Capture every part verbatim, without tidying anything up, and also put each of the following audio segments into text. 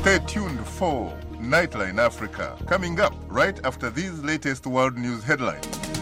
Stay tuned for Nightline Africa, coming up right after these latest world news headlines.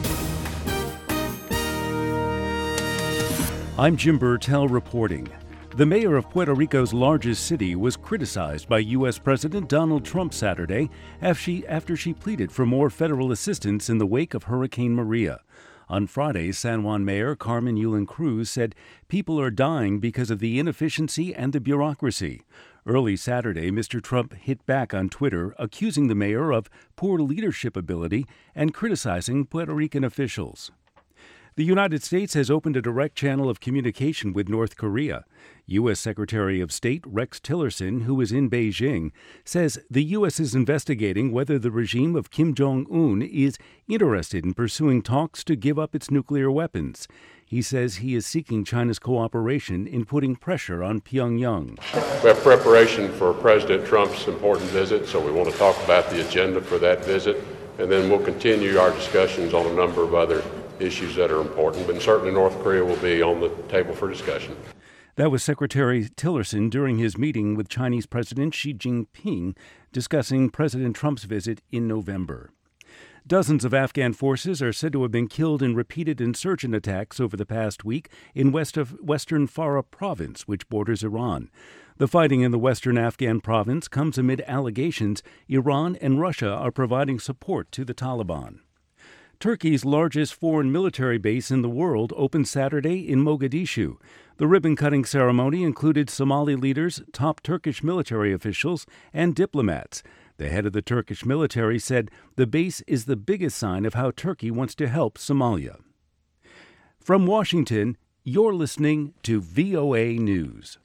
I'm Jim Burtell reporting. The mayor of Puerto Rico's largest city was criticized by U S President Donald Trump Saturday after she, after she pleaded for more federal assistance in the wake of Hurricane Maria. On Friday, San Juan Mayor Carmen Yulín Cruz said people are dying because of the inefficiency and the bureaucracy. Early Saturday, Mister Trump hit back on Twitter, accusing the mayor of poor leadership ability and criticizing Puerto Rican officials. The United States has opened a direct channel of communication with North Korea. U S. Secretary of State Rex Tillerson, who is in Beijing, says the U S is investigating whether the regime of Kim Jong-un is interested in pursuing talks to give up its nuclear weapons. He says he is seeking China's cooperation in putting pressure on Pyongyang. We have preparation for President Trump's important visit, so we want to talk about the agenda for that visit, and then we'll continue our discussions on a number of other issues that are important, but certainly North Korea will be on the table for discussion. That was Secretary Tillerson during his meeting with Chinese President Xi Jinping discussing President Trump's visit in November. Dozens of Afghan forces are said to have been killed in repeated insurgent attacks over the past week in west of western Farah province, which borders Iran. The fighting in the western Afghan province comes amid allegations Iran and Russia are providing support to the Taliban. Turkey's largest foreign military base in the world opened Saturday in Mogadishu. The ribbon-cutting ceremony included Somali leaders, top Turkish military officials, and diplomats. The head of the Turkish military said the base is the biggest sign of how Turkey wants to help Somalia. From Washington, you're listening to V O A News.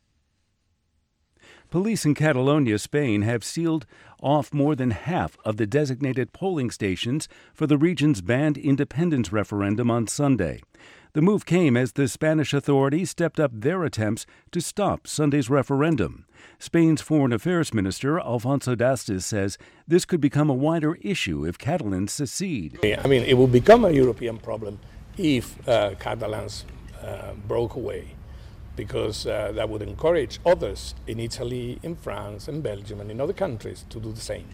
Police in Catalonia, Spain, have sealed off more than half of the designated polling stations for the region's banned independence referendum on Sunday. The move came as the Spanish authorities stepped up their attempts to stop Sunday's referendum. Spain's Foreign Affairs Minister, Alfonso Dastis, says this could become a wider issue if Catalans secede. I mean, it will become a European problem if uh, Catalans uh, broke away, because uh, that would encourage others in Italy, in France, in Belgium, and in other countries to do the same.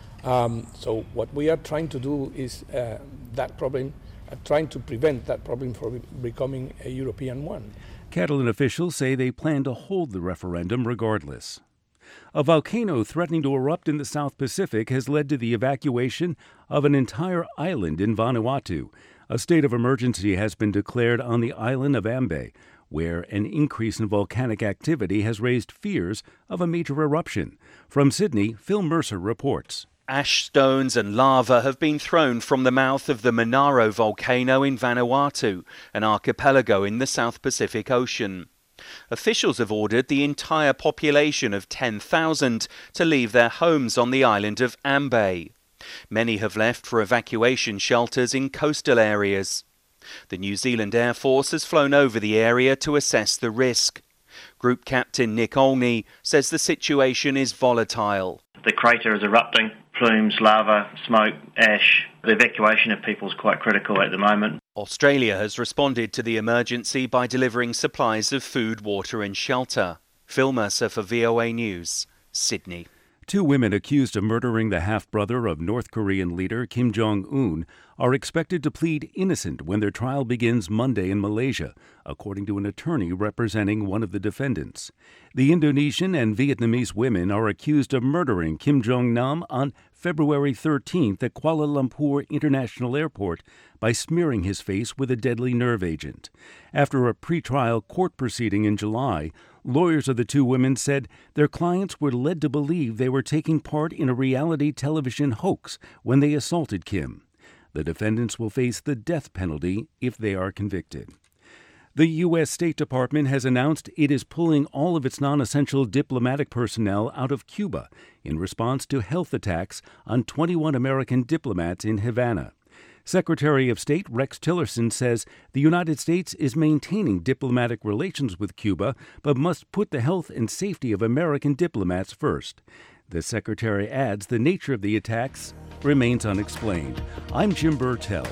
Um, so what we are trying to do is uh, that problem, uh, trying to prevent that problem from becoming a European one. Catalan officials say they plan to hold the referendum regardless. A volcano threatening to erupt in the South Pacific has led to the evacuation of an entire island in Vanuatu. A state of emergency has been declared on the island of Ambae, where an increase in volcanic activity has raised fears of a major eruption. From Sydney, Phil Mercer reports. Ash stones and lava have been thrown from the mouth of the Monaro volcano in Vanuatu, an archipelago in the South Pacific Ocean. Officials have ordered the entire population of ten thousand to leave their homes on the island of Ambae. Many have left for evacuation shelters in coastal areas. The New Zealand Air Force has flown over the area to assess the risk. Group Captain Nick Olney says the situation is volatile. The crater is erupting, plumes, lava, smoke, ash. The evacuation of people is quite critical at the moment. Australia has responded to the emergency by delivering supplies of food, water and shelter. Phil Mercer for V O A News, Sydney. Two women accused of murdering the half-brother of North Korean leader Kim Jong-un are expected to plead innocent when their trial begins Monday in Malaysia, according to an attorney representing one of the defendants. The Indonesian and Vietnamese women are accused of murdering Kim Jong-nam on February thirteenth at Kuala Lumpur International Airport by smearing his face with a deadly nerve agent. After a pre-trial court proceeding in July, lawyers of the two women said their clients were led to believe they were taking part in a reality television hoax when they assaulted Kim. The defendants will face the death penalty if they are convicted. The U S. State Department has announced it is pulling all of its non-essential diplomatic personnel out of Cuba in response to health attacks on twenty-one American diplomats in Havana. Secretary of State Rex Tillerson says the United States is maintaining diplomatic relations with Cuba, but must put the health and safety of American diplomats first. The secretary adds the nature of the attacks remains unexplained. I'm Jim Burtell.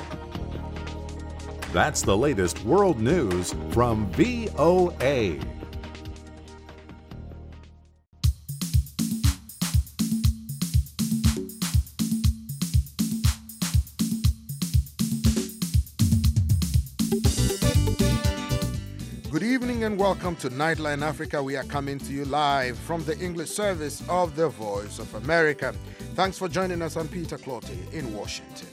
That's the latest world news from V O A. evening and welcome to Nightline Africa. We are coming to you live from the English service of the Voice of America. Thanks for joining us. I'm Peter Clotty in Washington.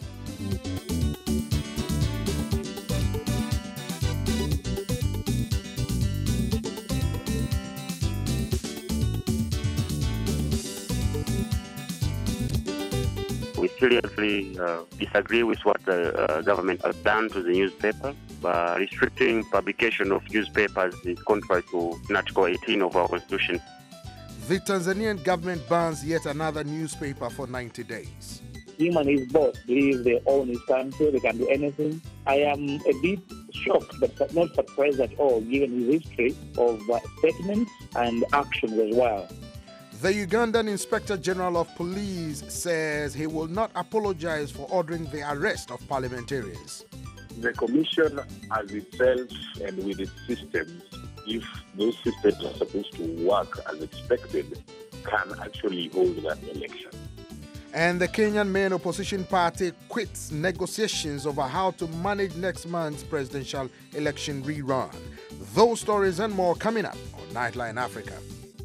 We seriously uh, disagree with what the uh, government has done to the newspaper. Uh, restricting publication of newspapers is contrary to Article eighteen of our Constitution. The Tanzanian government bans yet another newspaper for ninety days. Him and his boss believe they own his country, they can do anything. I am a bit shocked, but not surprised at all, given his history of uh, statements and actions as well. The Ugandan Inspector General of Police says he will not apologize for ordering the arrest of parliamentarians. The Commission as itself and with its systems, if those systems are supposed to work as expected, can actually hold that election. And the Kenyan main opposition party quits negotiations over how to manage next month's presidential election rerun. Those stories and more coming up on Nightline Africa.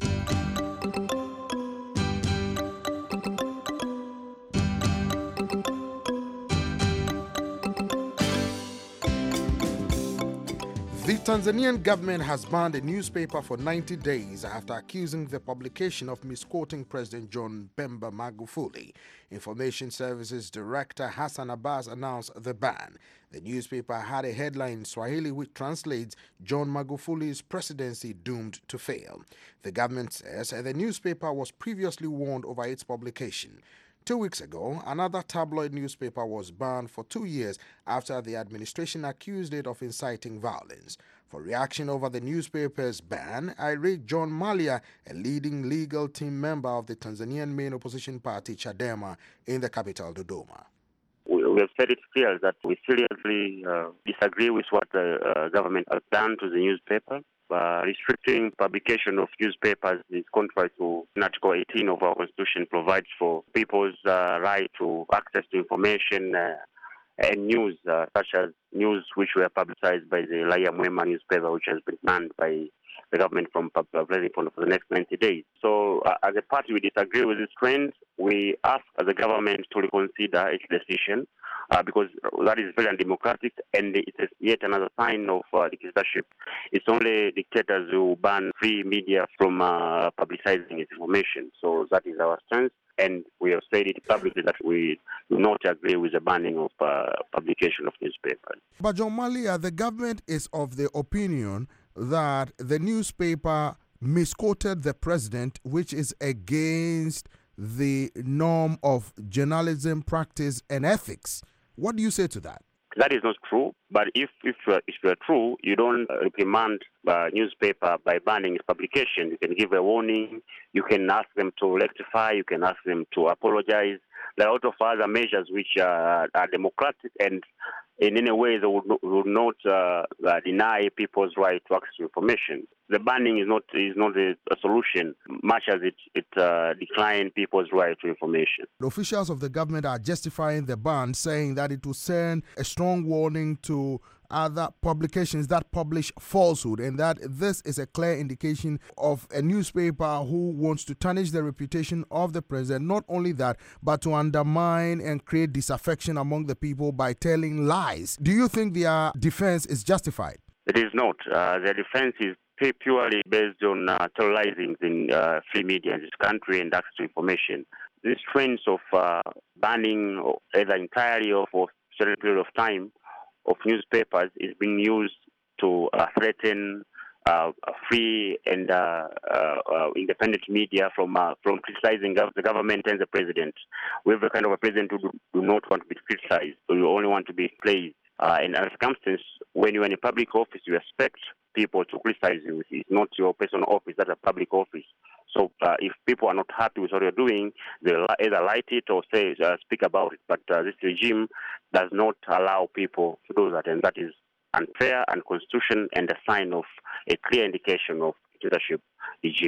The Tanzanian government has banned a newspaper for ninety days after accusing the publication of misquoting President John Pombe Magufuli. Information Services Director Hassan Abbas announced the ban. The newspaper had a headline in Swahili which translates John Magufuli's presidency doomed to fail. The government says the newspaper was previously warned over its publication. Two weeks ago, another tabloid newspaper was banned for two years after the administration accused it of inciting violence. For reaction over the newspaper's ban, I read John Malia, a leading legal team member of the Tanzanian main opposition party, Chadema, in the capital, Dodoma. We, we have said it clear that we seriously uh, disagree with what the uh, government has done to the newspaper. Uh, restricting publication of newspapers is contrary to Article eighteen of our Constitution, provides for people's uh, right to access to information uh, and news, uh, such as news which were publicized by the Raia Mwema newspaper, which has been banned by the government from publishing for the next ninety days. So, uh, as a party, we disagree with this trend. We ask the government to reconsider its decision, uh, because that is very undemocratic, and it is yet another sign of uh, dictatorship. It's only dictators who ban free media from uh, publicizing its information. So that is our stance, and we have said it publicly that we do not agree with the banning of uh, publication of newspapers. But John Malia, the government is of the opinion that the newspaper misquoted the president, which is against the norm of journalism practice and ethics. What do you say to that? That is not true. But if if uh, if you're true, you don't uh, reprimand a newspaper by banning its publication. You can give a warning. You can ask them to rectify. You can ask them to apologize. There are a lot of other measures which uh, are democratic, and in any way they would not, would not uh, uh, deny people's right to access to information. The banning is not is not a, a solution, much as it it uh, declines people's right to information. The officials of the government are justifying the ban, saying that it will send a strong warning to other publications that publish falsehood, and that this is a clear indication of a newspaper who wants to tarnish the reputation of the president. Not only that, but to undermine and create disaffection among the people by telling lies. Do you think their defense is justified? It is not. Uh, their defense is purely based on uh, terrorizing the uh, free media in this country and access to information. These trends of uh, banning either entirely or for a certain period of time of newspapers is being used to uh, threaten uh, free and uh, uh, uh, independent media from uh, from criticizing the government and the president. We have a kind of a president who do, do not want to be criticized, who only want to be praised. Uh, in a circumstance, when you're in a public office, you expect people to criticize you. It's not your personal office, that's a public office. So uh, if people are not happy with what you're doing, they'll either light it or say, uh, speak about it. But uh, this regime does not allow people to do that, and that is unfair, unconstitutional, and a sign of a clear indication of dictatorship regime.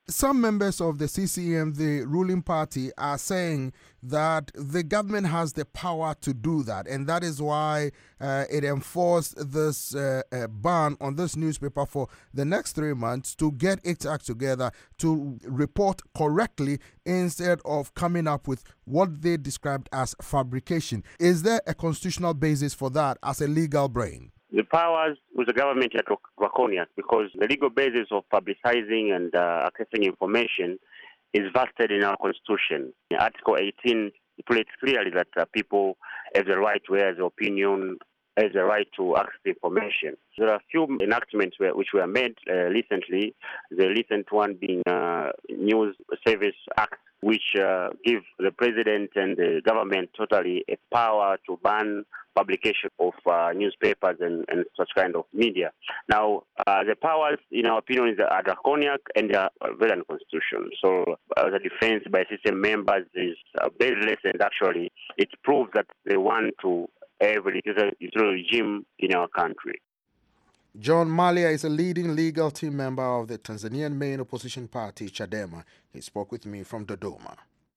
Some members of the C C M, the ruling party, are saying that the government has the power to do that, and that is why uh, it enforced this uh, uh, ban on this newspaper for the next three months to get its act together to report correctly instead of coming up with what they described as fabrication. Is there a constitutional basis for that as a legal brain? The powers with the government are draconian because the legal basis of publicizing and uh, accessing information is vested in our constitution. In Article eighteen states clearly that uh, people have the right to air their opinion, have the right to access information. There are a few enactments where, which were made uh, recently, the recent one being uh, News Service Act, which uh, give the president and the government totally a power to ban publication of uh, newspapers and, and such kind of media. Now, uh, the powers, in our opinion, are draconian and are very unconstitutional. So uh, the defense by system members is uh, very less, and actually it proves that they want to have a utilitarian regime in our country. John Malia is a leading legal team member of the Tanzanian main opposition party, Chadema. He spoke with me from Dodoma.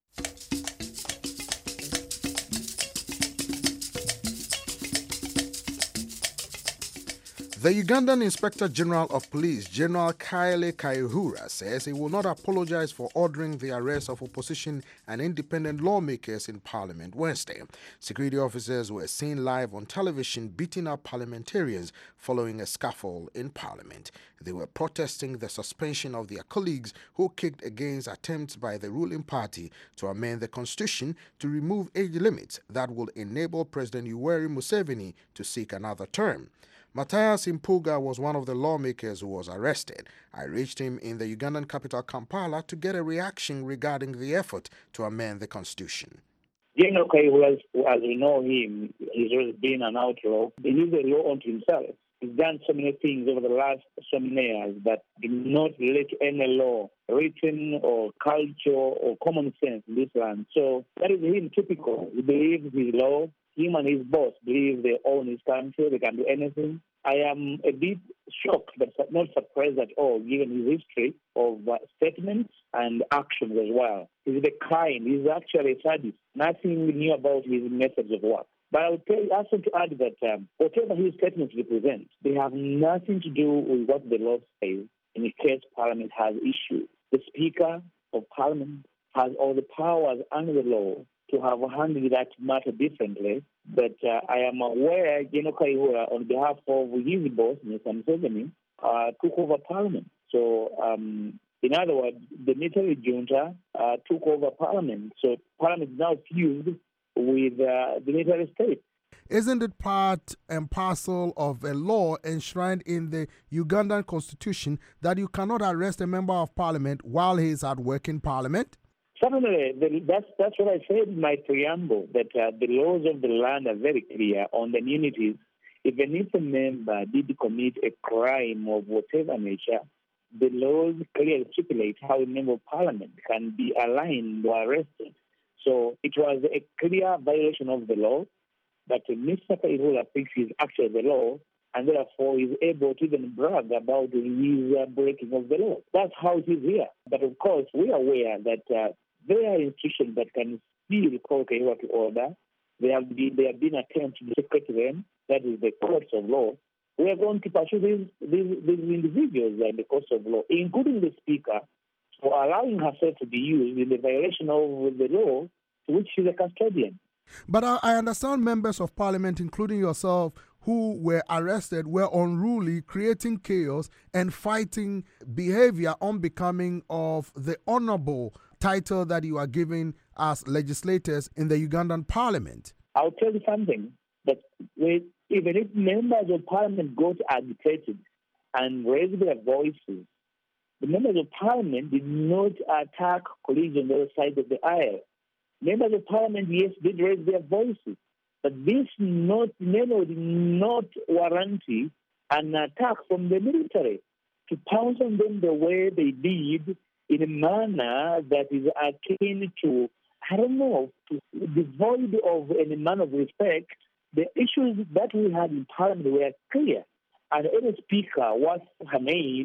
The Ugandan Inspector General of Police, General Kale Kayihura, says he will not apologize for ordering the arrest of opposition and independent lawmakers in Parliament Wednesday. Security officers were seen live on television beating up parliamentarians following a scuffle in Parliament. They were protesting the suspension of their colleagues who kicked against attempts by the ruling party to amend the constitution to remove age limits that will enable President Yoweri Museveni to seek another term. Matthias Impuga was one of the lawmakers who was arrested. I reached him in the Ugandan capital Kampala to get a reaction regarding the effort to amend the constitution. General Kayihura, as we know him, he's always been an outlaw. He is a law unto himself. He's done so many things over the last so many years that do not relate to any law, written or culture or common sense in this land. So that is him typical. He believes his law. Him and his boss believe they own his country, they can do anything. I am a bit shocked, but not surprised at all, given his history of uh, statements and actions as well. He's the kind, he's actually a sadist. Nothing new about his methods of work. But I would tell you also to add that um, whatever his statements represent, they have nothing to do with what the law says in case Parliament has issues. The Speaker of Parliament has all the powers under the law to have handled that matter differently. But uh, I am aware General Kayihura, on behalf of his boss, Mister Museveni, uh, took over Parliament. So, um, in other words, the military junta uh, took over Parliament. So Parliament is now fused with uh, the military state. Isn't it part and parcel of a law enshrined in the Ugandan constitution that you cannot arrest a member of Parliament while he is at work in Parliament? Certainly, the, that's, that's what I said in my preamble, that uh, the laws of the land are very clear on the immunities. Even if a member did commit a crime of whatever nature, the laws clearly stipulate how a member of Parliament can be aligned or arrested. So it was a clear violation of the law, but uh, Mister Kayihura thinks he's actually the law, and therefore is able to even brag about his uh, breaking of the law. That's how it is here. But of course, we are aware that uh, there are institutions that can still call Kayihura to order. There have been, there have been attempts to secret them, that is the courts of law. We are going to pursue these, these, these individuals in the courts of law, including the Speaker, for allowing herself to be used in the violation of the law to which she's a custodian. But I, I understand members of Parliament, including yourself, who were arrested were unruly, creating chaos and fighting behavior unbecoming of the honorable title that you are given as legislators in the Ugandan Parliament. I'll tell you something, that even if members of Parliament got agitated and raised their voices, the members of Parliament did not attack colleagues on the other side of the aisle. Members of Parliament, yes, did raise their voices, but this not, memo did not warrant an attack from the military to pounce on them the way they did in a manner that is akin to, I don't know, to devoid of any manner of respect. The issues that we had in Parliament were clear, and any speaker, what's her name,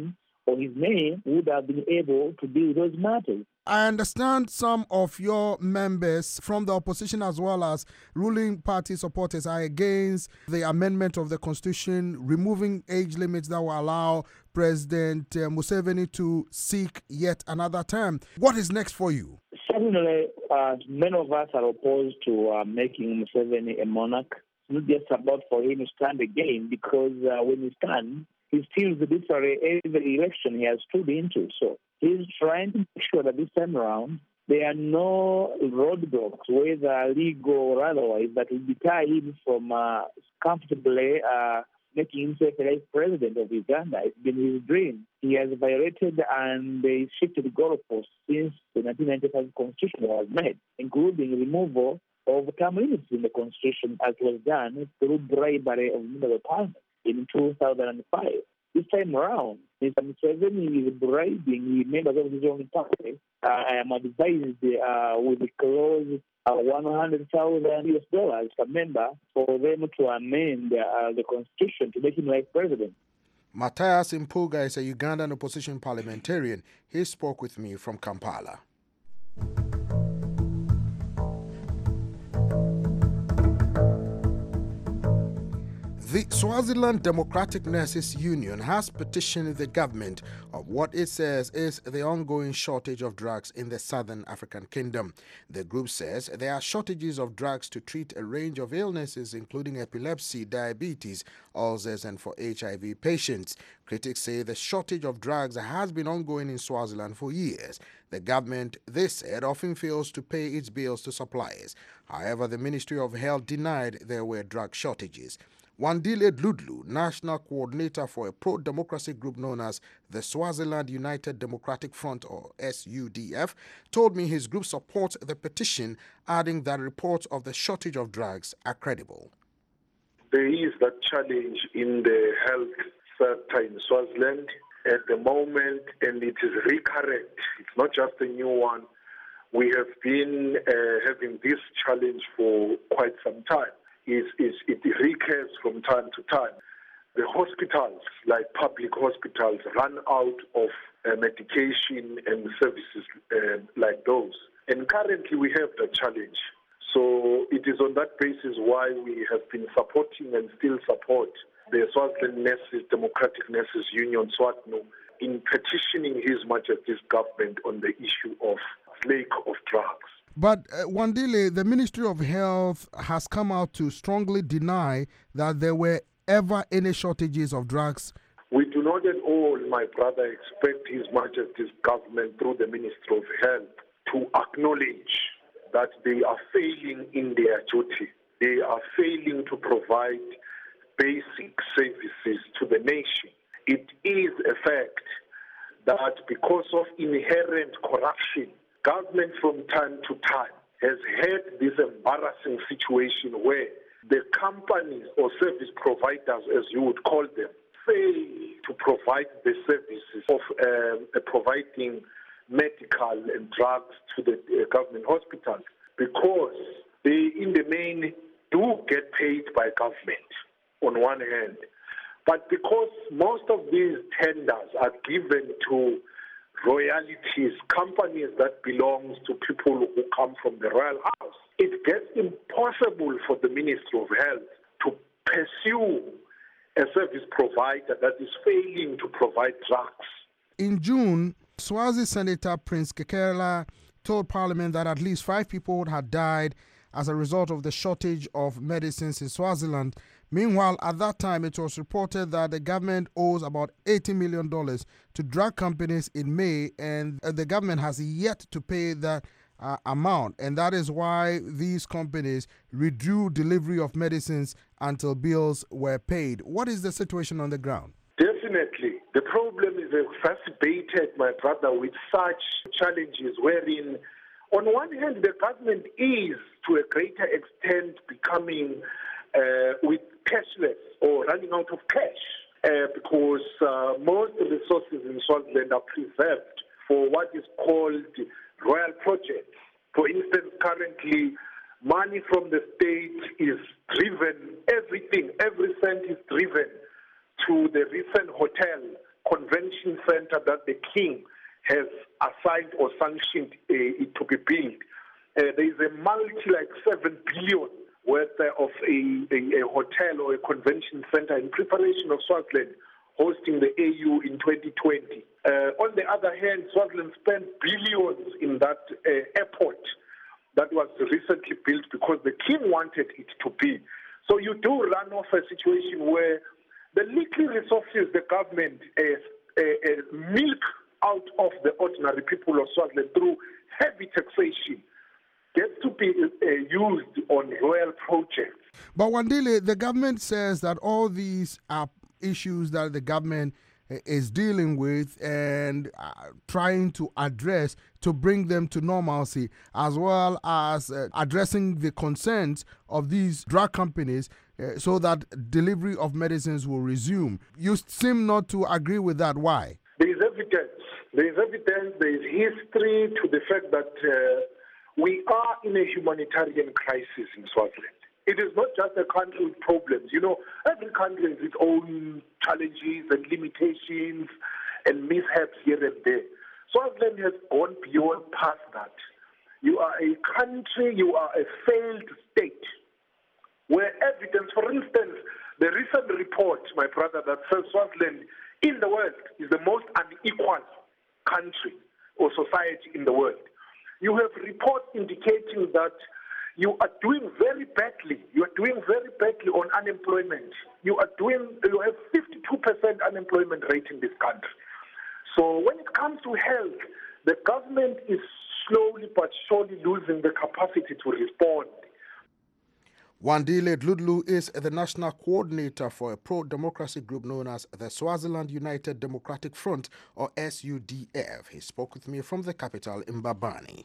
or his name would have been able to deal with those matters. I understand some of your members from the opposition as well as ruling party supporters are against the amendment of the constitution, removing age limits that will allow President uh, Museveni to seek yet another term. What is next for you? Certainly, uh, many of us are opposed to uh, making Museveni a monarch. It's not just about for him to stand again, because uh, when he stands, he steals the victory every election he has stood into. So he's trying to make sure that this time around there are no roadblocks, whether legal or otherwise, that will deter him from uh, comfortably uh, making himself a vice president of Uganda. It's been his dream. He has violated and they shifted the goalposts since the nineteen ninety-five Constitution was made, including removal of term limits in the Constitution, as was done through bribery of members of parliament in two thousand five. This time around, Mister Museveni is bribing members of his own party. Uh, I am advised uh, with the clause uh, one hundred thousand U S dollars per member for them to amend uh, the Constitution to make him vice president. Matthias Impuga is a Ugandan opposition parliamentarian. He spoke with me from Kampala. The Swaziland Democratic Nurses Union has petitioned the government of what it says is the ongoing shortage of drugs in the Southern African Kingdom. The group says there are shortages of drugs to treat a range of illnesses, including epilepsy, diabetes, ulcers, and for H I V patients. Critics say the shortage of drugs has been ongoing in Swaziland for years. The government, they said, often fails to pay its bills to suppliers. However, the Ministry of Health denied there were drug shortages. Wandile Dludlu, national coordinator for a pro-democracy group known as the Swaziland United Democratic Front, or S U D F, told me his group supports the petition, adding that reports of the shortage of drugs are credible. There is that challenge in the health sector in Swaziland at the moment, and it is recurrent. It's not just a new one. We have been uh, having this challenge for quite some time. Is, is it recurs from time to time. The hospitals, like public hospitals, run out of uh, medication and services uh, like those. And currently we have the challenge. So it is on that basis why we have been supporting and still support the Swaziland Nurses, Democratic Nurses Union, SWATNU, in petitioning His Majesty's government on the issue of lack of drugs. But uh, Wandile, the Ministry of Health has come out to strongly deny that there were ever any shortages of drugs. We do not at all, my brother, expect His Majesty's government through the Ministry of Health to acknowledge that they are failing in their duty. They are failing to provide basic services to the nation. It is a fact that because of inherent corruption, government from time to time has had this embarrassing situation where the companies or service providers, as you would call them, fail to provide the services of um, uh, providing medical and drugs to the uh, government hospitals, because they, in the main, do get paid by government on one hand. But because most of these tenders are given to royalties, companies that belong to people who come from the royal house, it gets impossible for the Ministry of Health to pursue a service provider that is failing to provide drugs. In June, Swazi Senator Prince Kekela told Parliament that at least five people had died as a result of the shortage of medicines in Swaziland. Meanwhile, at that time, it was reported that the government owes about eighty million dollars to drug companies in May, and the government has yet to pay that uh, amount. And that is why these companies withdrew delivery of medicines until bills were paid. What is the situation on the ground? Definitely. The problem is exacerbated, my brother, with such challenges wherein, on one hand, the government is, to a greater extent, becoming uh, with cashless or running out of cash uh, because uh, most of the resources in Swaziland are preserved for what is called royal projects. For instance, currently, money from the state is driven, everything, every cent is driven to the recent hotel convention center that the king has assigned or sanctioned uh, it to be built. Uh, there is a multi, like seven billion worth of a, a, a hotel or a convention center in preparation of Swaziland hosting the A U in twenty twenty. Uh, on the other hand, Swaziland spent billions in that uh, airport that was recently built because the king wanted it to be. So you do run off a situation where the little resources the government uh, uh, uh, milk out of the ordinary people of Swaziland through heavy taxation gets to be uh, used on royal projects. But Wandile, the government says that all these are issues that the government is dealing with and uh, trying to address to bring them to normalcy, as well as uh, addressing the concerns of these drug companies uh, so that delivery of medicines will resume. You seem not to agree with that. Why? There is evidence. There is evidence, there is history to the fact that uh, we are in a humanitarian crisis in Swaziland. It is not just a country with problems. You know, every country has its own challenges and limitations and mishaps here and there. Swaziland has gone beyond past that. You are a country, you are a failed state, where evidence, for instance, the recent report, my brother, that says Swaziland in the world is the most unequal country or society in the world. You have reports indicating that you are doing very badly. You are doing very badly on unemployment. You are doing. You have fifty-two percent unemployment rate in this country. So when it comes to health, the government is slowly but surely losing the capacity to respond. Wandile Dludlu is the national coordinator for a pro-democracy group known as the Swaziland United Democratic Front, or S U D F. He spoke with me from the capital, Mbabane.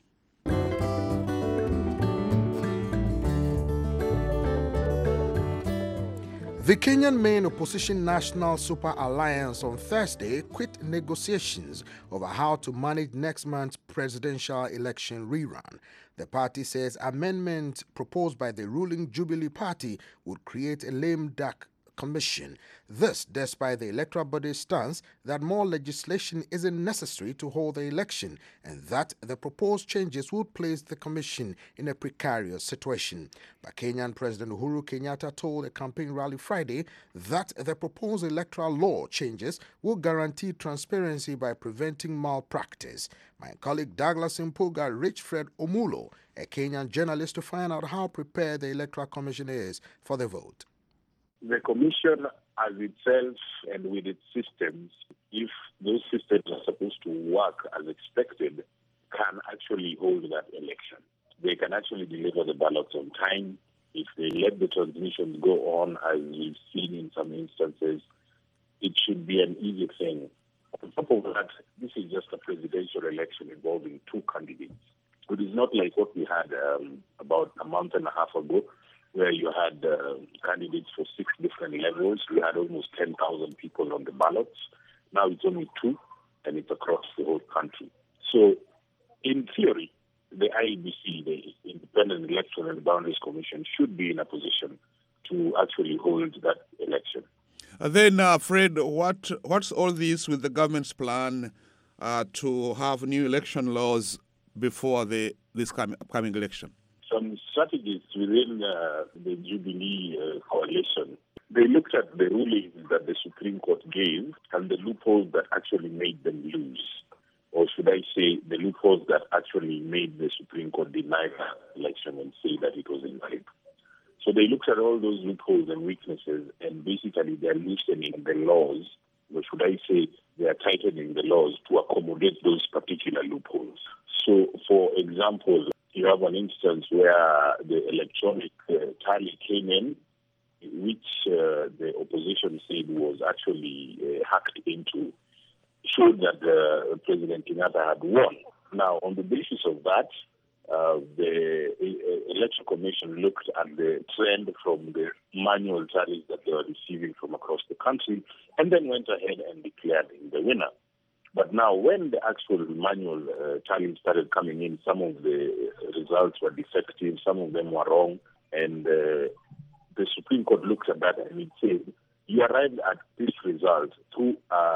The Kenyan main opposition National Super Alliance on Thursday quit negotiations over how to manage next month's presidential election rerun. The party says amendments proposed by the ruling Jubilee Party would create a lame duck commission. This despite the electoral body's stance that more legislation isn't necessary to hold the election and that the proposed changes would place the commission in a precarious situation. But Kenyan President Uhuru Kenyatta told a campaign rally Friday that the proposed electoral law changes will guarantee transparency by preventing malpractice. My colleague Douglas Impuga reached Fred Omulo, a Kenyan journalist, to find out how prepared the Electoral Commission is for the vote. The Commission as itself and with its systems, if those systems are supposed to work as expected, can actually hold that election. They can actually deliver the ballots on time. If they let the transmissions go on, as we've seen in some instances, it should be an easy thing. On top of that, this is just a presidential election involving two candidates. It is not like what we had um, about a month and a half ago, where you had uh, candidates for six different levels. We had almost ten thousand people on the ballots. Now it's only two, and it's across the whole country. So, in theory, the I E B C, the Independent Election and Boundaries Commission, should be in a position to actually hold that election. Uh, then, uh, Fred, what what's all this with the government's plan uh, to have new election laws before the this coming, upcoming election? Some strategists within uh, the Jubilee uh, coalition, they looked at the rulings that the Supreme Court gave and the loopholes that actually made them lose. Or should I say, the loopholes that actually made the Supreme Court deny the election and say that it was invalid. So they looked at all those loopholes and weaknesses, and basically they're loosening the laws, or should I say, they are tightening the laws to accommodate those particular loopholes. So, for example, you have an instance where the electronic uh, tally came in, which uh, the opposition said was actually uh, hacked into, showed that uh, President Kenyatta had won. Now, on the basis of that, uh, the uh, Election Commission looked at the trend from the manual tallies that they were receiving from across the country, and then went ahead and declared him the winner. But now, when the actual manual uh, tallies started coming in, some of the results were defective, some of them were wrong, and uh, the Supreme Court looked at that and it said, you arrived at this result through a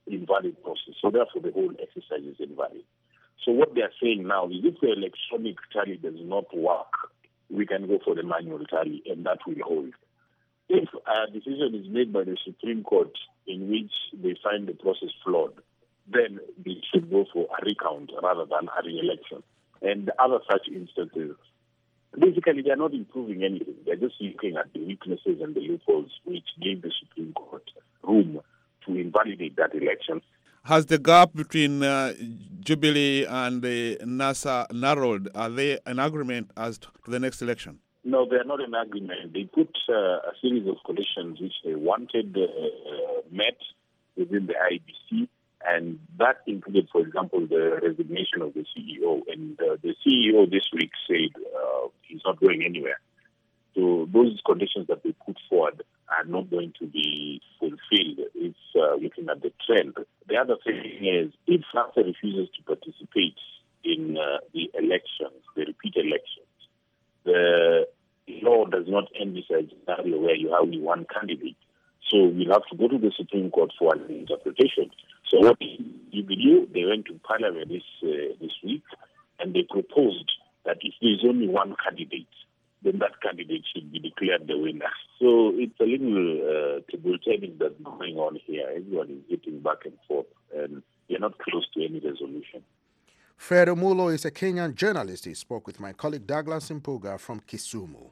invalid process. So therefore, the whole exercise is invalid. So what they are saying now is if the electronic tally does not work, we can go for the manual tally, and that will hold. If a decision is made by the Supreme Court in which they find the process flawed, then they should go for a recount rather than a re-election. And other such instances, basically they are not improving anything. They're just looking at the weaknesses and the loopholes which gave the Supreme Court room to invalidate that election. Has the gap between uh, Jubilee and the NASA narrowed? Are they in agreement as to the next election? No, they are not in agreement. They put uh, a series of conditions which they wanted uh, met within the I B C, and that included, for example, the resignation of the C E O. And uh, the C E O this week said uh, he's not going anywhere. So those conditions that they put forward are not going to be fulfilled. It's uh, looking at the trend. The other thing is, if NASA refuses to participate in uh, the elections, the repeat elections, the law does not envisage a scenario where you have only one candidate. So we'll have to go to the Supreme Court for an interpretation. So what you believe, they went to Parliament this uh, this week, and they proposed that if there is only one candidate, then that candidate should be declared the winner. So it's a little uh, table tennis that's going on here. Everyone is getting back and forth, and they're not close to any resolution. Fred Omulo is a Kenyan journalist. He spoke with my colleague Douglas Mpuga from Kisumu.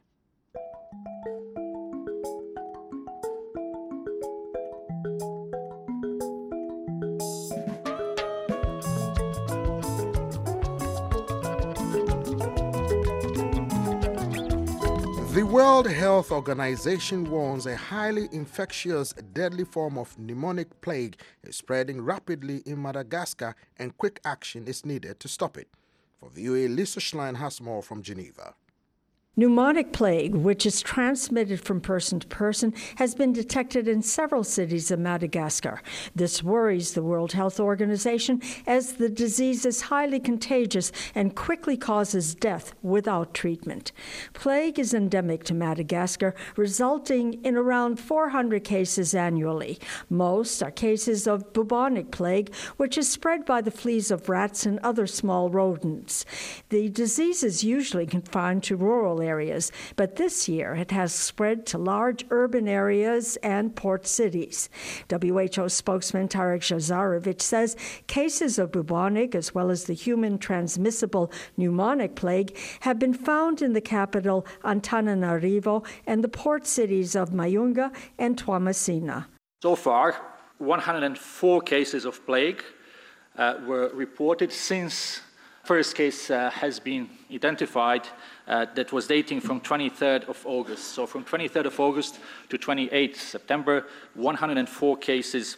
The World Health Organization warns a highly infectious, deadly form of pneumonic plague is spreading rapidly in Madagascar, and quick action is needed to stop it. For V O A, Lisa Schlein has more from Geneva. Pneumonic plague, which is transmitted from person to person, has been detected in several cities of Madagascar. This worries the World Health Organization as the disease is highly contagious and quickly causes death without treatment. Plague is endemic to Madagascar, resulting in around four hundred cases annually. Most are cases of bubonic plague, which is spread by the fleas of rats and other small rodents. The disease is usually confined to rural areas, but this year it has spread to large urban areas and port cities. W H O spokesman Tarek Jazarevic says cases of bubonic as well as the human transmissible pneumonic plague have been found in the capital Antananarivo and the port cities of Mayunga and Toamasina. So far, one hundred four cases of plague uh, were reported since first case uh, has been identified uh, that was dating from twenty-third of August. So from twenty-third of August to twenty-eighth September, one hundred four cases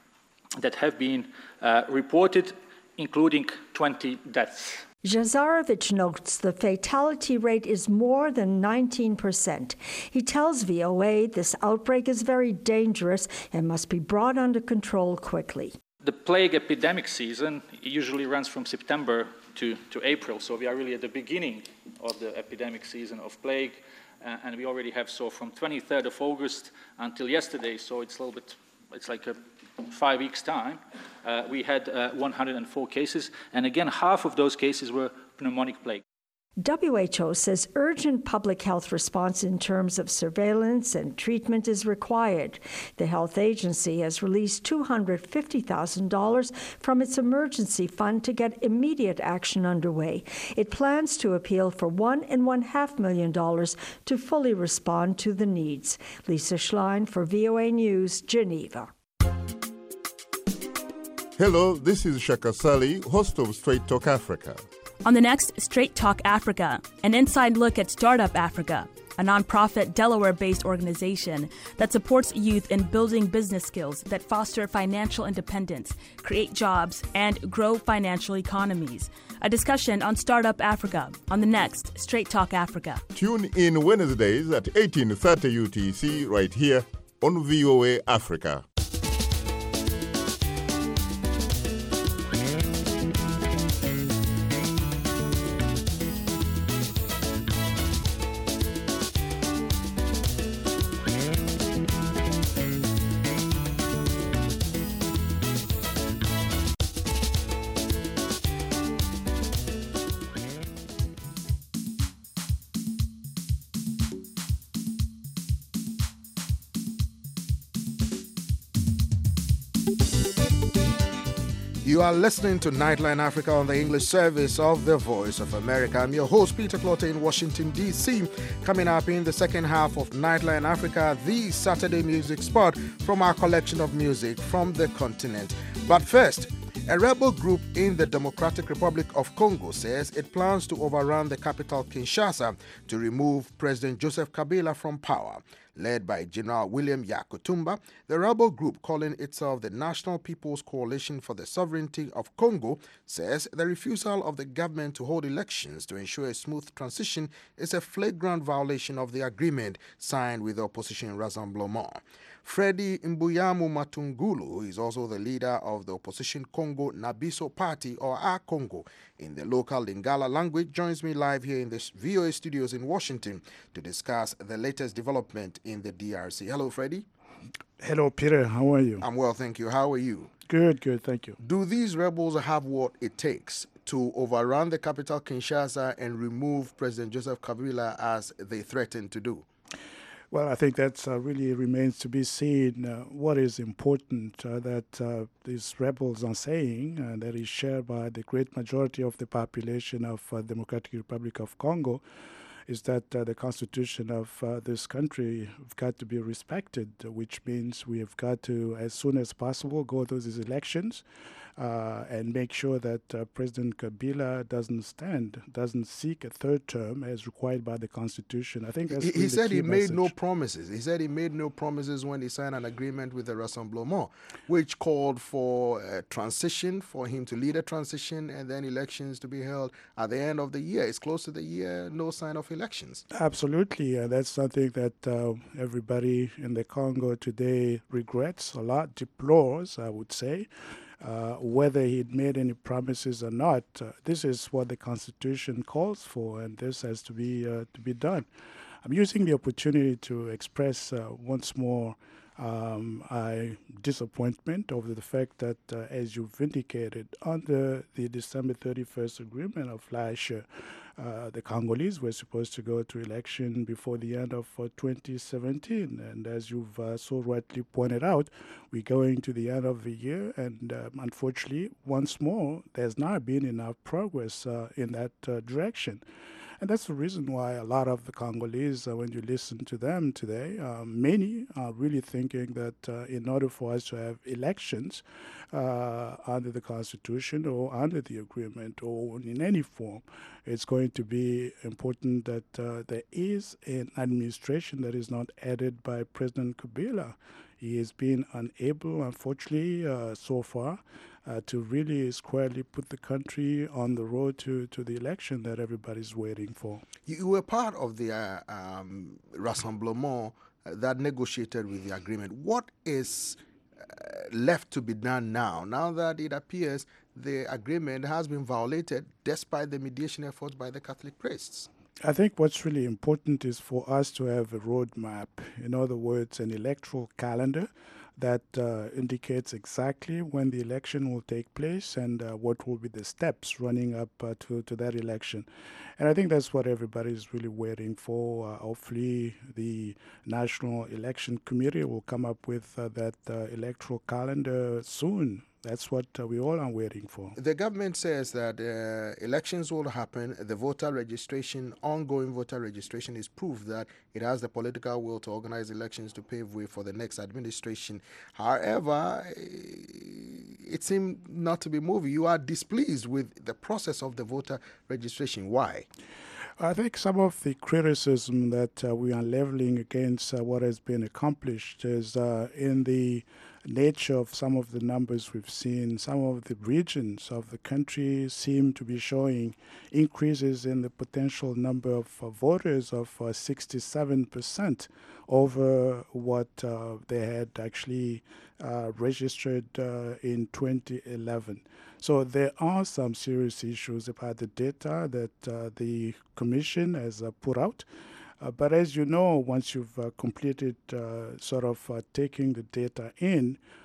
that have been uh, reported, including twenty deaths. Jazarevic notes the fatality rate is more than nineteen percent. He tells V O A this outbreak is very dangerous and must be brought under control quickly. The plague epidemic season usually runs from September to, to April, so we are really at the beginning of the epidemic season of plague, uh, and we already have, so from twenty-third of August until yesterday, so it's a little bit, it's like a five weeks time, uh, we had uh, one hundred four cases, and again, half of those cases were pneumonic plague. W H O says urgent public health response in terms of surveillance and treatment is required. The health agency has released two hundred fifty thousand dollars from its emergency fund to get immediate action underway. It plans to appeal for one and one half million dollars to fully respond to the needs. Lisa Schlein for V O A News, Geneva. Hello, this is Shaka Sali, host of Straight Talk Africa. On the next Straight Talk Africa, an inside look at Startup Africa, a nonprofit Delaware-based organization that supports youth in building business skills that foster financial independence, create jobs, and grow financial economies. A discussion on Startup Africa on the next Straight Talk Africa. Tune in Wednesdays at eighteen thirty U T C right here on V O A Africa. You are listening to Nightline Africa on the English service of the Voice of America. I'm your host, Peter Clotter in Washington, D C Coming up in the second half of Nightline Africa, the Saturday music spot from our collection of music from the continent. But first, a rebel group in the Democratic Republic of Congo says it plans to overrun the capital Kinshasa to remove President Joseph Kabila from power. Led by General William Yakutumba, the rebel group calling itself the National People's Coalition for the Sovereignty of Congo says the refusal of the government to hold elections to ensure a smooth transition is a flagrant violation of the agreement signed with the opposition Rassemblement. Freddy Mbuyamu Matungulu, who is also the leader of the opposition Congo Nabiso Party, or A-Congo, in the local Lingala language, joins me live here in the V O A studios in Washington to discuss the latest development in the D R C. Hello, Freddy. Hello, Peter. How are you? I'm well, thank you. How are you? Good, good. Thank you. Do these rebels have what it takes to overrun the capital Kinshasa and remove President Joseph Kabila as they threatened to do? Well, I think that uh, really remains to be seen. Uh, what is important uh, that uh, these rebels are saying, and that is shared by the great majority of the population of uh, Democratic Republic of Congo, is that uh, the constitution of uh, this country have got to be respected, which means we have got to, as soon as possible, go to these elections uh, and make sure that uh, President Kabila doesn't stand, doesn't seek a third term as required by the constitution. I think that's He, really he said the key he made message. no promises. He said he made no promises when he signed an agreement with the Rassemblement, which called for a transition, for him to lead a transition, and then elections to be held at the end of the year. It's close to the year, no sign of elections. Absolutely. Uh, that's something that uh, everybody in the Congo today regrets a lot, deplores, I would say. Uh, whether he'd made any promises or not, uh, this is what the Constitution calls for, and this has to be uh, to be done. I'm using the opportunity to express uh, once more um, my disappointment over the fact that, uh, as you've indicated, under the December thirty-first agreement of last year, Uh, the Congolese were supposed to go to election before the end of uh, twenty seventeen. And as you've uh, so rightly pointed out, we're going to the end of the year. And um, unfortunately, once more, there's not been enough progress uh, in that uh, direction. And that's the reason why a lot of the Congolese, uh, when you listen to them today, uh, many are really thinking that uh, in order for us to have elections uh, under the Constitution or under the agreement or in any form, it's going to be important that uh, there is an administration that is not headed by President Kabila. He has been unable, unfortunately, uh, so far, Uh, to really squarely put the country on the road to, to the election that everybody's waiting for. You were part of the uh, um, Rassemblement uh, that negotiated with the agreement. What is uh, left to be done now, now that it appears the agreement has been violated despite the mediation efforts by the Catholic priests? I think what's really important is for us to have a roadmap, in other words, an electoral calendar that uh, indicates exactly when the election will take place and uh, what will be the steps running up uh, to, to that election. And I think that's what everybody is really waiting for. Uh, hopefully the National Election Committee will come up with uh, that uh, electoral calendar soon. That's what uh, we all are waiting for. The government says that uh, elections will happen. The voter registration, ongoing voter registration, is proof that it has the political will to organize elections to pave way for the next administration. However, it seemed not to be moving. You are displeased with the process of the voter registration. Why? I think some of the criticism that uh, we are leveling against uh, what has been accomplished is uh, in the nature of some of the numbers we've seen. Some of the regions of the country seem to be showing increases in the potential number of uh, voters of uh, sixty-seven percent over what uh, they had actually uh, registered uh, in twenty eleven. So there are some serious issues about the data that uh, the Commission has uh, put out. Uh, but as you know, once you've uh, completed uh, sort of uh, taking the data in,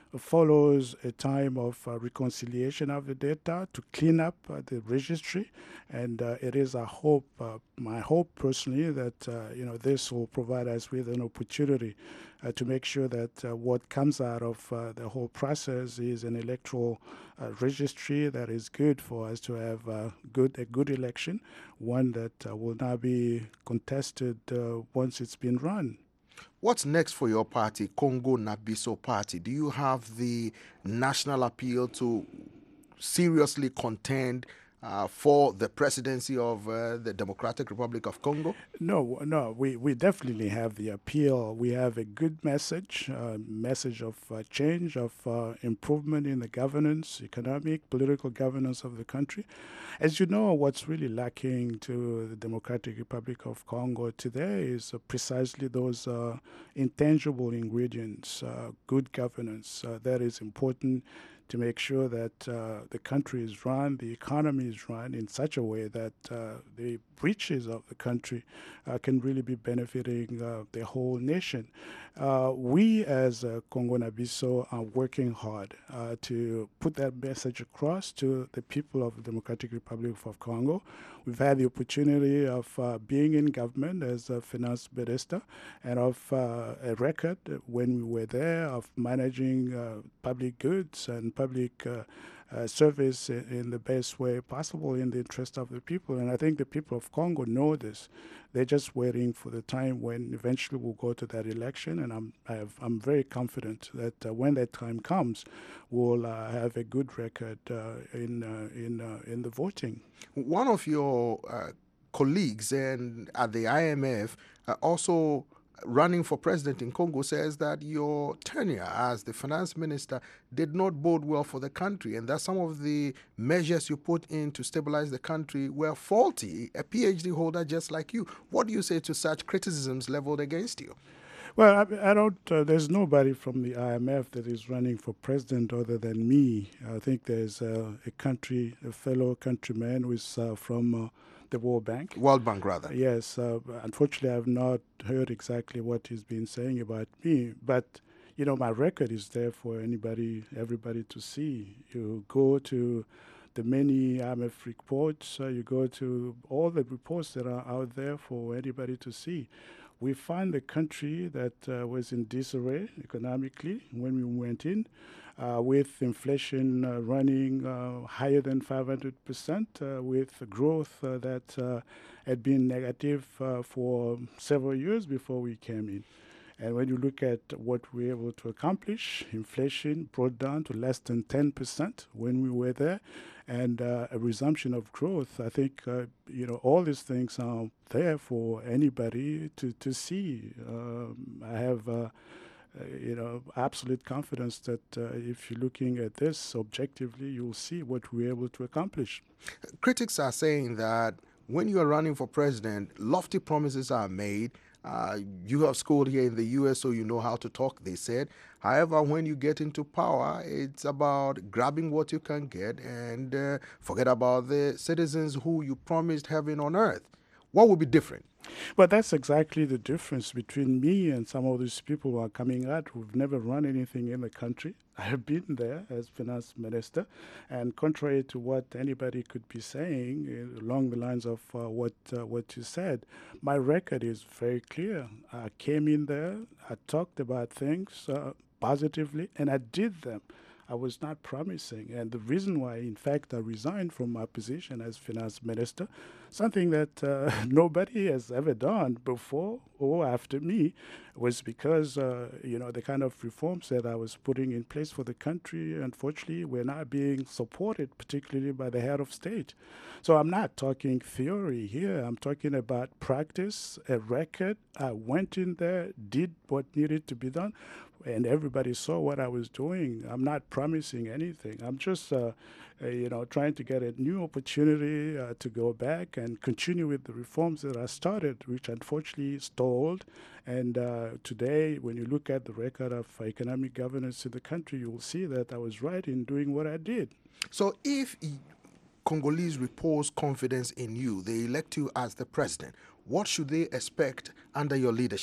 follows a time of uh, reconciliation of the data to clean up uh, the registry, and uh, it is a hope, uh, my hope personally, that uh, you know this will provide us with an opportunity uh, to make sure that uh, what comes out of uh, the whole process is an electoral uh, registry that is good for us to have uh, good a good election, one that uh, will now be contested uh, once it's been run. What's next for your party, Congo Nabiso Party? Do you have the national appeal to seriously contend uh, for the presidency of uh, the Democratic Republic of Congo? No, no, we, we definitely have the appeal. We have a good message, a uh, message of uh, change, of uh, improvement in the governance, economic, political governance of the country. As you know, what's really lacking to the Democratic Republic of Congo today is uh, precisely those uh, intangible ingredients, uh, good governance. Uh, that is important to make sure that uh, the country is run, the economy is run in such a way that uh, the riches of the country uh, can really be benefiting uh, the whole nation. Uh, we as uh, Congo Nabiso are working hard uh, to put that message across to the people of the Democratic Republic of Congo. We've had the opportunity of uh, being in government as a finance minister and of uh, a record when we were there of managing uh, public goods and public uh, uh, service in, in the best way possible in the interest of the people. And I think the people of Congo know this. They're just waiting for the time when eventually we'll go to that election. And I'm, I have, I'm very confident that uh, when that time comes, we'll uh, have a good record uh, in, uh, in, uh, in the voting. One of your uh, colleagues and at the I M F uh, also running for president in Congo says that your tenure as the finance minister did not bode well for the country, and that some of the measures you put in to stabilize the country were faulty. A PhD holder just like you. What do you say to such criticisms leveled against you? Well, I, I don't, uh, there's nobody from the I M F that is running for president other than me. I think there's uh, a country, a fellow countryman who is uh, from uh, the World Bank. World Bank, rather. Yes. Uh, unfortunately, I've not heard exactly what he's been saying about me, but, you know, my record is there for anybody, everybody to see. You go to the many I M F reports, uh, you go to all the reports that are out there for anybody to see. We found a country that uh, was in disarray economically when we went in, uh, with inflation uh, running uh, higher than five hundred percent, uh, with growth uh, that uh, had been negative uh, for several years before we came in. And when you look at what we were able to accomplish, inflation brought down to less than ten percent when we were there, and uh, a resumption of growth. I think, uh, you know, all these things are there for anybody to, to see. Um, I have, uh, uh, you know, absolute confidence that uh, if you're looking at this objectively, you'll see what we're able to accomplish. Critics are saying that when you are running for president, lofty promises are made. Uh, you have schooled here in the U S, so you know how to talk, they said. However, when you get into power, it's about grabbing what you can get and uh, forget about the citizens who you promised heaven on earth. What would be different? But that's exactly the difference between me and some of these people who are coming out who've never run anything in the country. I have been there as finance minister, and contrary to what anybody could be saying uh, along the lines of uh, what uh, what you said, my record is very clear. I came in there, I talked about things uh, positively, and I did them. I was not promising. And the reason why, in fact, I resigned from my position as finance minister, something that uh, nobody has ever done before or after me, was because, uh, you know, the kind of reforms that I was putting in place for the country, unfortunately, were not being supported, particularly by the head of state. So I'm not talking theory here. I'm talking about practice, a record. I went in there, did what needed to be done, and everybody saw what I was doing. I'm not promising anything. I'm just, uh, uh, you know, trying to get a new opportunity uh, to go back and continue with the reforms that I started, which unfortunately stalled. And uh, today, when you look at the record of economic governance in the country, you will see that I was right in doing what I did. So if Congolese repose confidence in you, they elect you as the president, what should they expect under your leadership?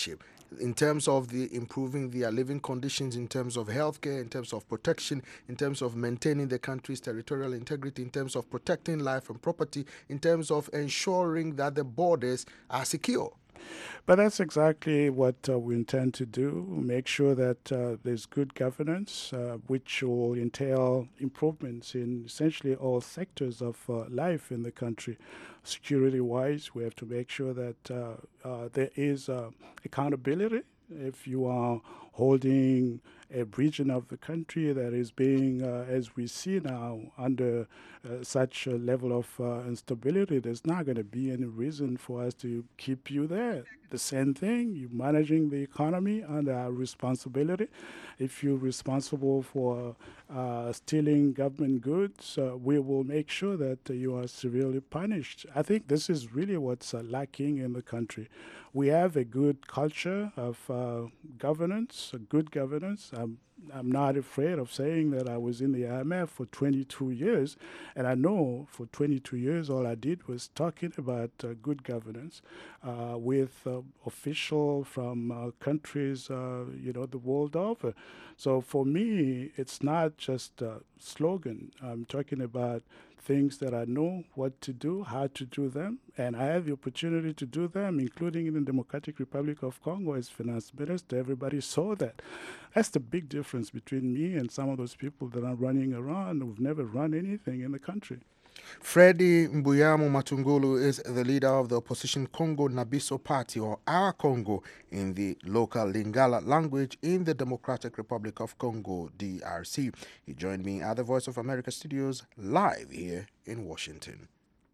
in terms of the improving their living conditions, in terms of healthcare, in terms of protection, in terms of maintaining the country's territorial integrity, in terms of protecting life and property, in terms of ensuring that the borders are secure. But that's exactly what uh, we intend to do, make sure that uh, there's good governance, uh, which will entail improvements in essentially all sectors of uh, life in the country. Security-wise, we have to make sure that uh, uh, there is uh, accountability. If you are holding a region of the country that is being, uh, as we see now, under uh, such a level of uh, instability, there's not going to be any reason for us to keep you there. The same thing, you're managing the economy under our responsibility. If you're responsible for uh, stealing government goods, uh, we will make sure that uh, you are severely punished. I think this is really what's uh, lacking in the country. We have a good culture of uh, governance, a good governance. I'm, I'm not afraid of saying that I was in the I M F for twenty-two years, and I know for twenty-two years all I did was talking about uh, good governance uh, with uh, officials from uh, countries, uh, you know, the world over. So for me, it's not just a slogan. I'm talking about things that I know what to do, how to do them, and I have the opportunity to do them, including in the Democratic Republic of Congo as finance minister. Everybody saw that. That's the big difference between me and some of those people that are running around who've never run anything in the country. Freddy Mbuyamo Matungulu is the leader of the opposition Congo Nabiso Party, or Our Congo in the local Lingala language in the Democratic Republic of Congo, D R C. He joined me at the Voice of America studios live here in Washington.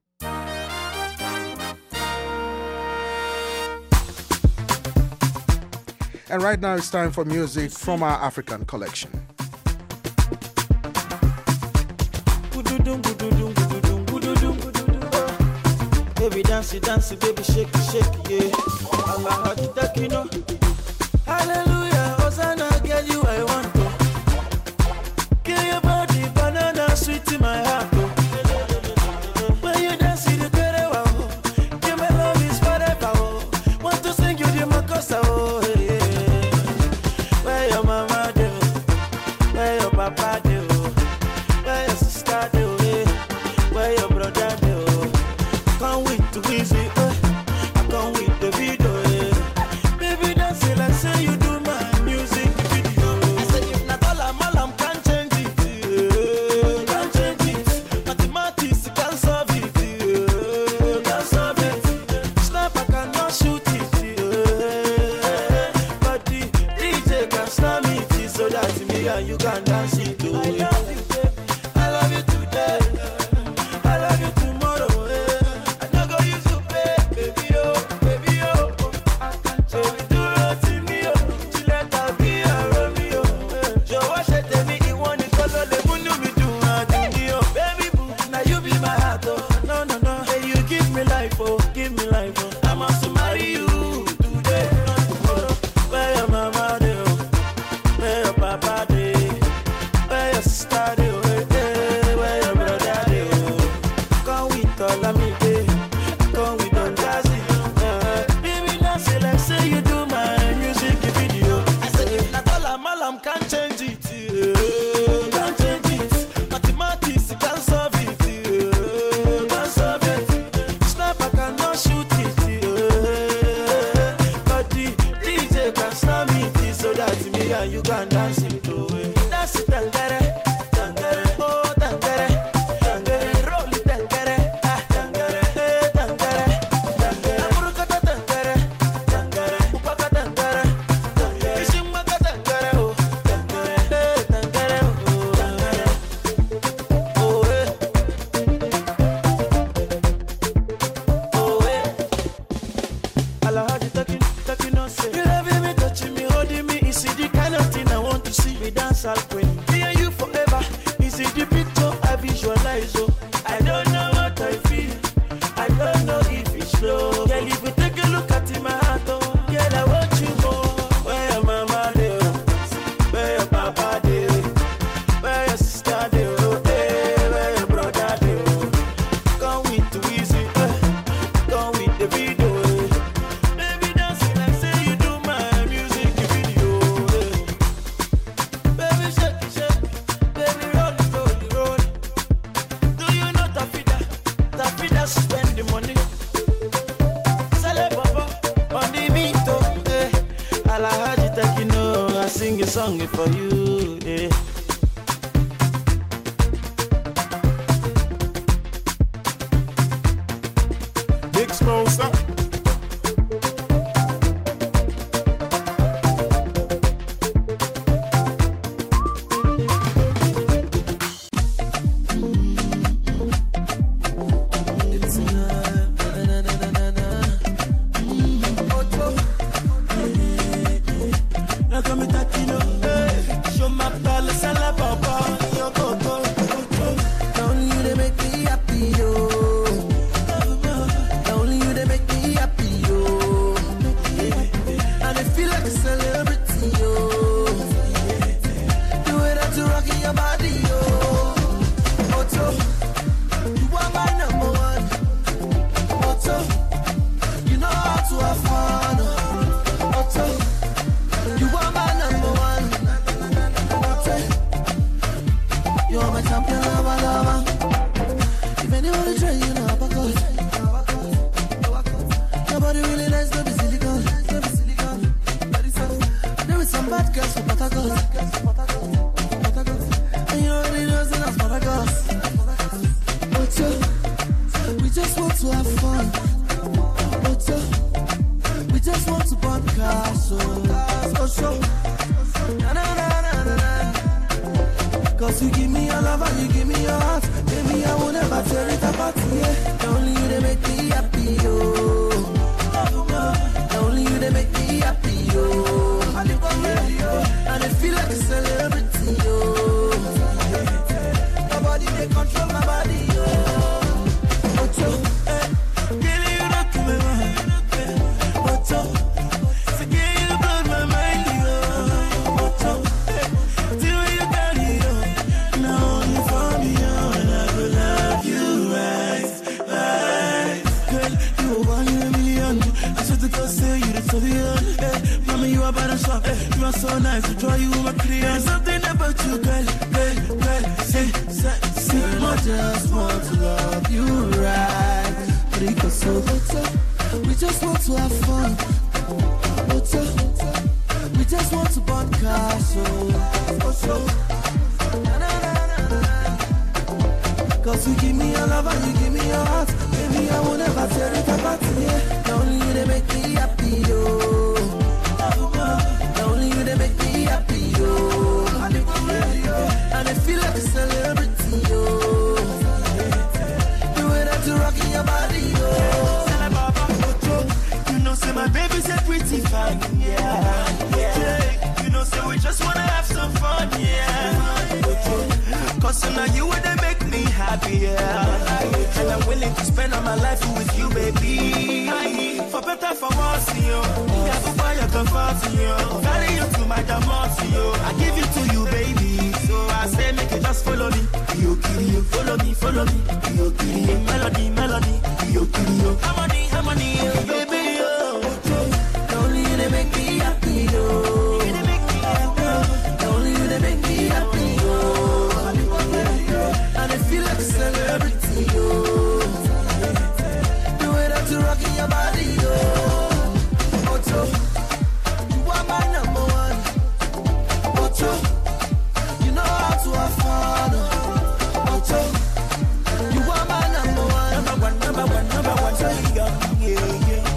And right now it's time for music from our African collection. Baby dance, dance, baby shake, shake, yeah. Allah, you know. Hallelujah, Hosanna, girl, you I want to. Kill your body, banana, sweet in my heart. When you dance, you do it, wow. Give my love is forever, oh. Want to sing you the makosa, oh. Where your mama do? Where your papa do? Where your sister do? Where your brother do? Can't wait to visit, uh, I can't wait the video, uh. Baby dance it like say you do my music video. I say if not all I'm all I'm can't change it, uh, can't change it. Mathematics can't solve it, uh, can't solve it. Snap I cannot shoot it, uh, but the D J can snap it so that me and you can dance it. Uh. I love you, baby. I love you today. I love you tomorrow. You can dance it to it. Dance it, tangere, tangere, oh tangere, tangere, roll it, tangere, ah tangere, eh tangere, tangere, amurukata tangere, tangere, upaka tangere, tangere, ishimaka tangere, oh tangere, eh tangere, oh tangere, oh eh, oh eh. Alahadi taki taki no say. You loving me, touching me, holding me, is it the kind of thing I want to see? We dance all queen. Me and you forever. Is it the picture I visualize? Oh, I don't know what I feel. I don't know if it's love. Girl, if we take a look at my heart, oh, girl, I want you more. Where your mama do? Where your papa do? Where your sister do? Hey, where your brother do? Come with the easy, uh, come with the video. Uh. Baby, dancing like say you do my Alahaji Takino, I sing a song for you. Yeah. Big Smosa. Yeah, yeah.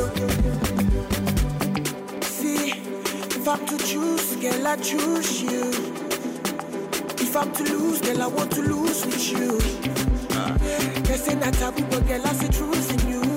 See, if I'm to choose, girl, I choose you. If I'm to lose, girl, I want to lose with you. Uh. They say not taboo, but girl, I see truth in you.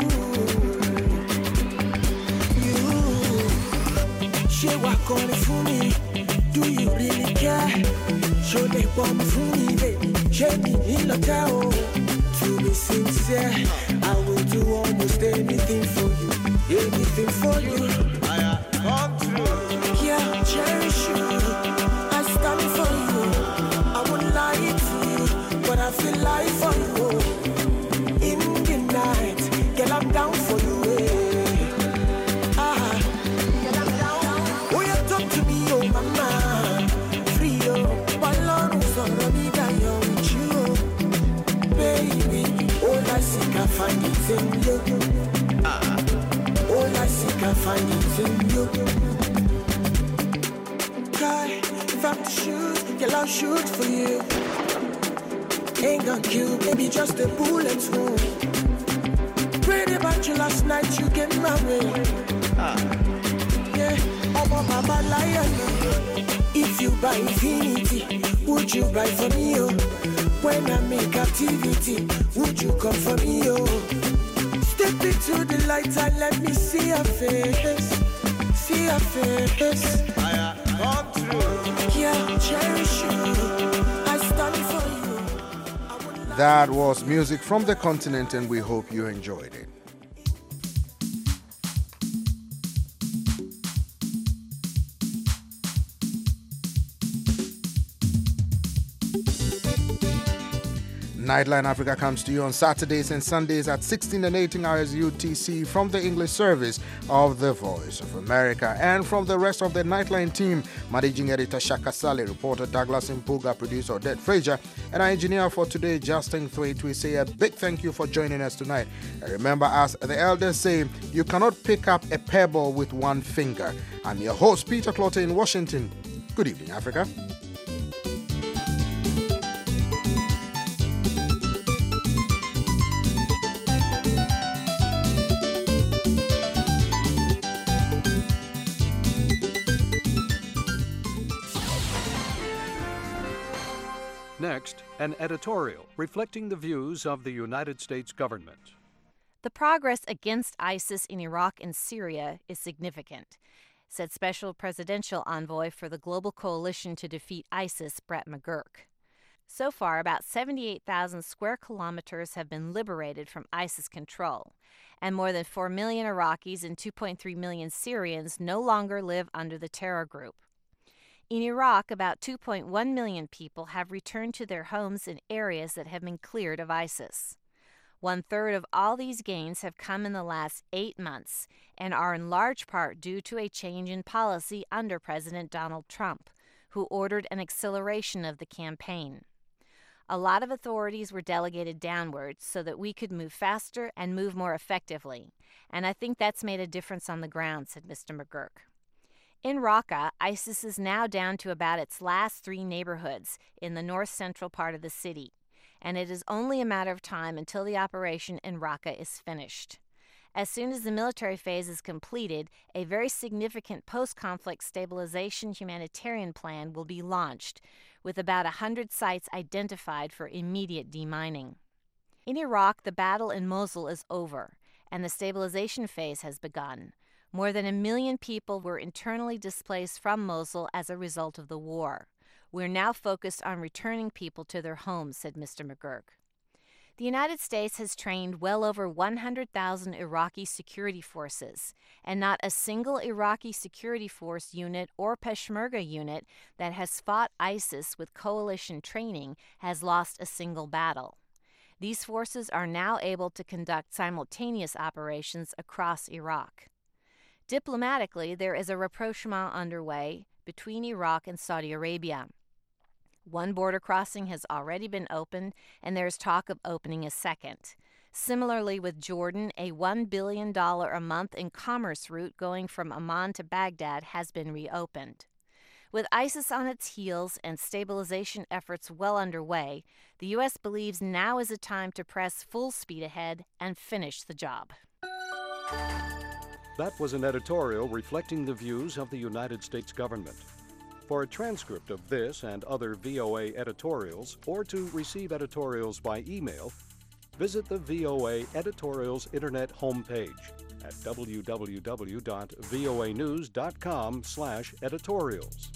You, she walk on it for me. Do you really care? Show they want me for me, baby. Show me in the town. To be sincere, I will do almost anything for you. Anything for you. I come true. Yeah, cherish you. I stand for you. I won't lie to you, but I feel like for you. In the night, girl, I'm down for you. Eh. Ah, girl, I'm down. Oh, you talk to me, oh mama. Free, oh, balloon, so me that you're with you, baby. All I seek, I find it in you. Ah, all I seek, I find it in you. Cry, if I'm to shoot, girl, I'll shoot for you. Ain't gonna kill, maybe just a bullet wound. Prayed about you last night, you get my way. Ah, yeah, I'm a baba lion. If you buy infinity, would you buy for me, oh? When I make activity, would you come for me, oh? Step into the light and let me see your face. See your face. I come true. Yeah, cherish you. I stand for you. That was music from the continent, and we hope you enjoyed it. Nightline Africa comes to you on Saturdays and Sundays at sixteen and eighteen hours U T C from the English service of The Voice of America, and from the rest of the Nightline team, managing editor Shaka Sally, reporter Douglas Impuga, producer Odette Frazier, and our engineer for today, Justin Thwaite. We say a big thank you for joining us tonight. And remember, as the elders say, you cannot pick up a pebble with one finger. I'm your host, Peter Clotter in Washington. Good evening, Africa. Next, an editorial reflecting the views of the United States government. The progress against ISIS in Iraq and Syria is significant, said Special Presidential Envoy for the Global Coalition to Defeat ISIS, Brett McGurk. So far, about seventy-eight thousand square kilometers have been liberated from ISIS control, and more than four million Iraqis and two point three million Syrians no longer live under the terror group. In Iraq, about two point one million people have returned to their homes in areas that have been cleared of ISIS. One-third of all these gains have come in the last eight months and are in large part due to a change in policy under President Donald Trump, who ordered an acceleration of the campaign. A lot of authorities were delegated downwards so that we could move faster and move more effectively, and I think that's made a difference on the ground, said Mister McGurk. In Raqqa, ISIS is now down to about its last three neighborhoods in the north-central part of the city, and it is only a matter of time until the operation in Raqqa is finished. As soon as the military phase is completed, a very significant post-conflict stabilization humanitarian plan will be launched, with about one hundred sites identified for immediate demining. In Iraq, the battle in Mosul is over, and the stabilization phase has begun. More than a million people were internally displaced from Mosul as a result of the war. We're now focused on returning people to their homes, said Mister McGurk. The United States has trained well over one hundred thousand Iraqi security forces, and not a single Iraqi security force unit or Peshmerga unit that has fought ISIS with coalition training has lost a single battle. These forces are now able to conduct simultaneous operations across Iraq. Diplomatically, there is a rapprochement underway between Iraq and Saudi Arabia. One border crossing has already been opened, and there is talk of opening a second. Similarly, with Jordan, a one billion dollars a month in commerce route going from Amman to Baghdad has been reopened. With ISIS on its heels and stabilization efforts well underway, the U S believes now is a time to press full speed ahead and finish the job. That was an editorial reflecting the views of the United States government. For a transcript of this and other V O A editorials, or to receive editorials by email, visit the V O A Editorials Internet homepage at w w w dot voa news dot com slash editorials.